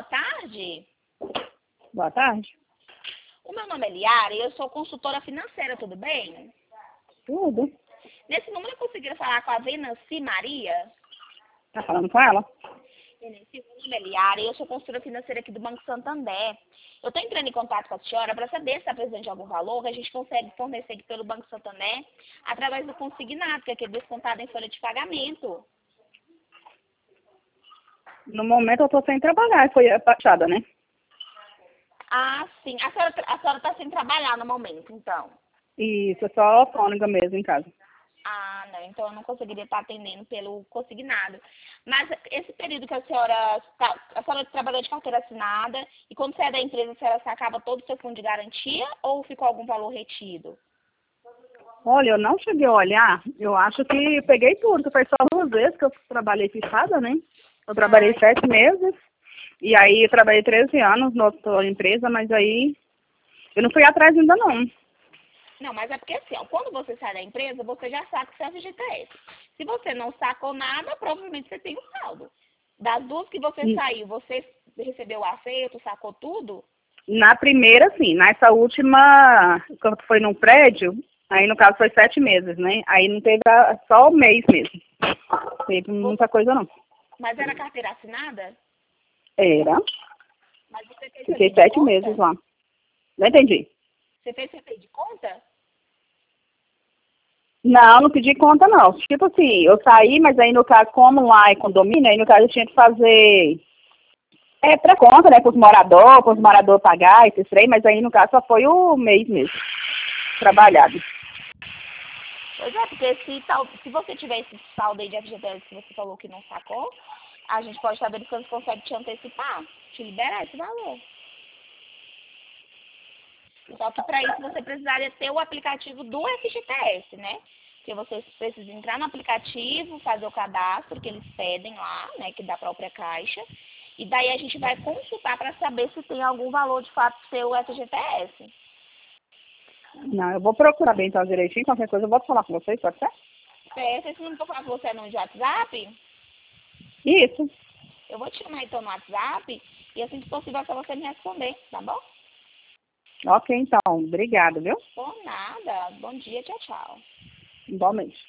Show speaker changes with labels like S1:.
S1: boa tarde.
S2: Boa tarde.
S1: O meu nome é Liara e eu sou consultora financeira, tudo bem?
S2: Tudo.
S1: Nesse número eu consegui falar com a Venanci Maria.
S2: Tá falando com ela?
S1: Venanci, meu nome é Liara e eu sou consultora financeira aqui do Banco Santander. Eu estou entrando em contato com a senhora para saber se está presente algum valor que a gente consegue fornecer aqui pelo Banco Santander através do consignado, que é aquele descontado em folha de pagamento.
S2: No momento eu tô sem trabalhar, foi baixada, né?
S1: Ah, sim. A senhora está sem trabalhar no momento, então.
S2: Isso, é só autônoma mesmo em casa.
S1: Ah, não. Então eu não conseguiria estar atendendo pelo consignado. Mas esse período que a senhora trabalhou de carteira assinada e quando sair da empresa, a senhora sacava todo o seu fundo de garantia ou ficou algum valor retido?
S2: Olha, eu não cheguei a olhar, eu acho que peguei tudo, que foi só 2 vezes que eu trabalhei fixada, né? Eu trabalhei
S1: Ai,
S2: 7 meses, e aí eu trabalhei 13 anos na outra empresa, mas aí eu não fui atrás ainda não.
S1: não, mas é porque assim, ó, quando você sai da empresa, você já saca o seu FGTS. Se você não sacou nada, provavelmente você tem um saldo. Das duas que você saiu, você recebeu o acerto, sacou tudo?
S2: Na primeira, sim, nessa última, quando foi num prédio, aí no caso foi 7 meses, né? Aí não teve só o mês mesmo. Não teve muita coisa não.
S1: Mas era carteira assinada?
S2: Era.
S1: Mas você fez
S2: Fiquei
S1: CP de
S2: 7 meses
S1: conta?
S2: lá. Não entendi.
S1: Você fez CP de conta?
S2: Não, não pedi conta não. Tipo assim, eu saí, mas aí no caso, como lá é condomínio, aí no caso eu tinha que fazer pra conta, né, pros moradores pagar, esses trem, mas aí no caso só foi o mês mesmo, trabalhado.
S1: Pois é, porque se você tiver esse saldo aí de FGTS que você falou que não sacou, a gente pode estar verificando se consegue te antecipar, te liberar esse valor. Só que para isso você precisaria ter o aplicativo do FGTS, né? Porque você precisa entrar no aplicativo, fazer o cadastro que eles pedem lá, né? Que da própria Caixa. E daí a gente vai consultar para saber se tem algum valor de fato seu FGTS.
S2: Não, eu vou procurar bem então direitinho, qualquer coisa eu vou falar com vocês, pode ser?
S1: Esse número que eu falar com você no de WhatsApp,
S2: Isso.
S1: eu vou te chamar então no WhatsApp e assim que possível é só você me responder, tá bom?
S2: Ok, então, obrigado, viu?
S1: Por nada. Bom dia, tchau, tchau.
S2: Igualmente.